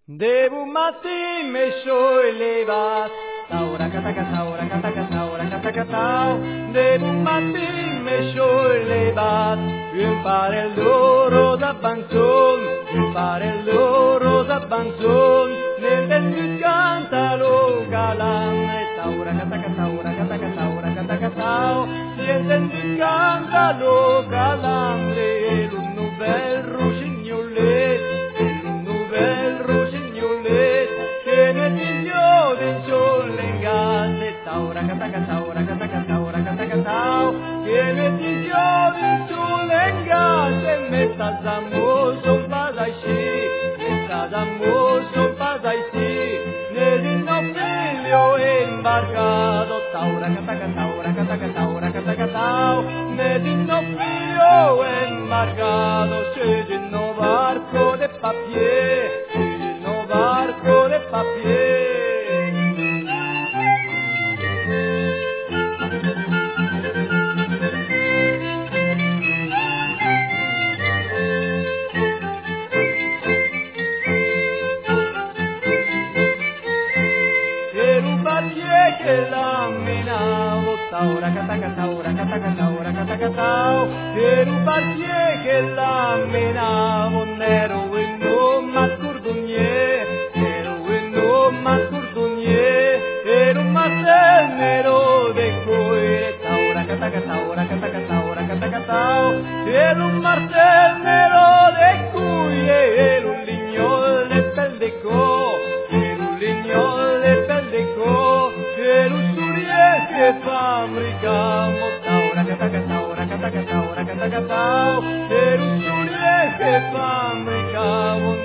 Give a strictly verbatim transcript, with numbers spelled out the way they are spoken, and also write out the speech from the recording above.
De un matin me soy levat, taura cataca, taura cataca, taura cataca, tau. De un matin me soy levat, un parello da panzon, un parello rosa panzon, nel del canta lo galan, taura cataca, taura cataca, taura cataca, tau. Nel del canta lo galan, un nouvel rossignollet, un nouvel rossignollet, che nel figlio del sole ingate, taura cataca, taura cataca, taura cataca, tau. Che nel figlio del sole ingate, metta zammo son padaisci, metta zammo son padaisci, nel no figlio embarcado, taura cataca, taura cataca, taura cataca, tau. Nel no figlio embarcado, se no barco de papier, se no barco de papier. Era un papier che la menavo, taura cataca, taura cataca, taura cataca, tau. Era un papier che la menavo, nero e non mascurdugnier, nero e non mascurdugnier. Era un martel nero de cuore, taura cataca, taura cataca, taura cataca, tau. Era un martel nero de cuore, era un lignol de pel de co, era un lignol de pel de co. Era un surier che fabbricamo, taura cataca, taura cataca, taura cataca, tau. Era un surier che fabbricamo,